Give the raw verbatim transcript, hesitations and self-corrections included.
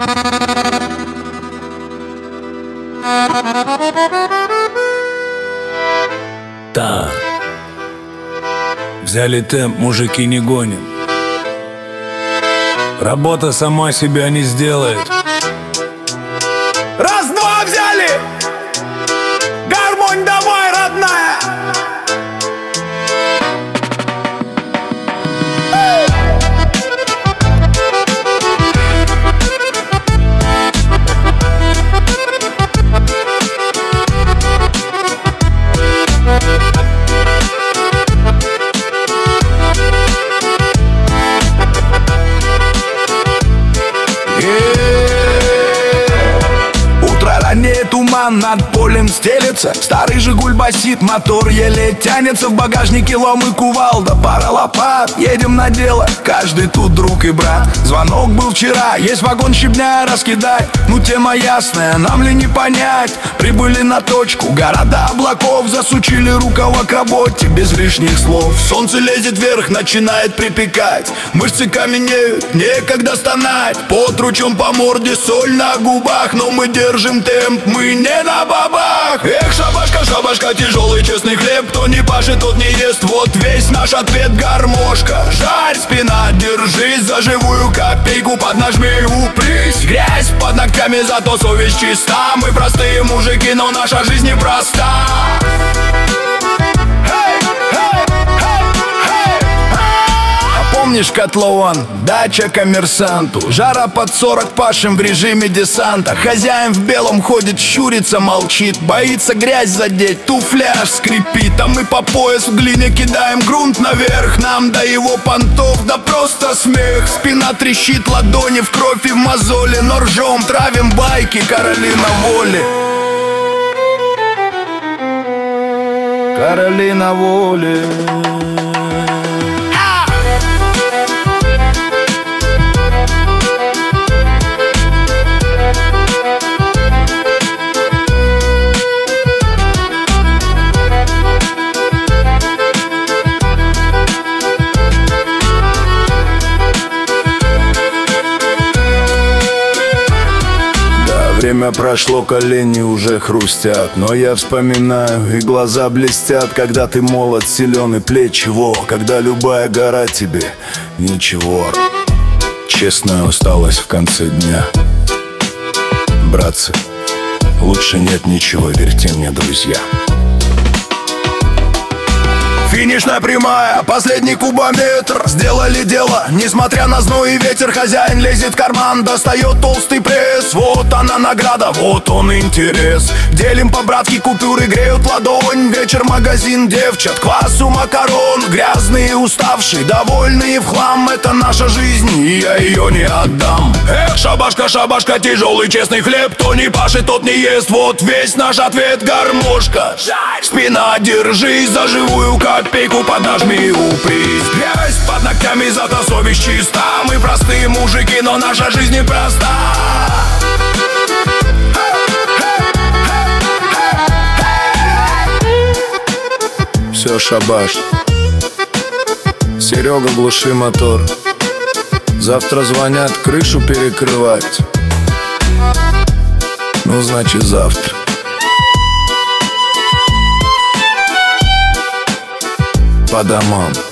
Так, взяли темп, мужики, не гоним. Работа сама себя не сделает. Раз-два взяли! Гармонь давай, родная! Туман над полем стелется, старый Жигуль басит, мотор еле тянется, в багажнике лом и кувалда, пара лопат, едем на дело, каждый тут друг и брат. Звонок был вчера, есть вагон щебня раскидать, ну тема ясная, нам ли не понять. Прибыли на точку, города облаков, засучили рукава к работе без лишних слов. Солнце лезет вверх, начинает припекать, мышцы каменеют, некогда стонать. Под ручом по морде, соль на губах, но мы держим темп, мы не на бабах. Эх, шабашка, шабашка, тяжелый честный хлеб, кто не пашет, тот не ест, вот весь наш ответ. Гармошка, жарь, спина, держись за живую копейку, поднажми, упрись. Грязь под ногтями, зато совесть чиста. Мы простые мужики, но наша жизнь непроста. Помнишь котлован, дача коммерсанту, жара под сорок, пашем в режиме десанта. Хозяин в белом ходит, щурится, молчит, боится грязь задеть, туфляж скрипит. А мы по пояс в глине кидаем грунт наверх, нам до его понтов, да просто смех. Спина трещит, ладони в кровь и в мозоли, но ржем, травим байки, короли на воле. Короли на воле. Время прошло, колени уже хрустят, но я вспоминаю, и глаза блестят, когда ты молод, силен и плечи во, когда любая гора тебе ничего. Честная усталость в конце дня. Братцы, лучше нет ничего, верьте мне, друзья. Финишная прямая, последний кубометр. Сделали дело, несмотря на зной и ветер. Хозяин лезет в карман, достает толстый пресс. Вот она награда, вот он интерес. Делим по-братски купюры, греют ладонь. Вечер, магазин, девчат, квасу, макарон. Грязные, уставшие, довольные в хлам. Это наша жизнь, и я ее не отдам. Эх, шабашка, шабашка, тяжелый честный хлеб. Кто не пашет, тот не ест. Вот весь наш ответ. Гармошка, спина, держись за живую копейку, поднажми, упрись. Грязь под ногтями, зато совесть чиста. Мы простые мужики, но наша жизнь непроста. Все, шабаш. Серега, глуши мотор. Завтра звонят, крышу перекрывать. Ну, значит, завтра. По домам.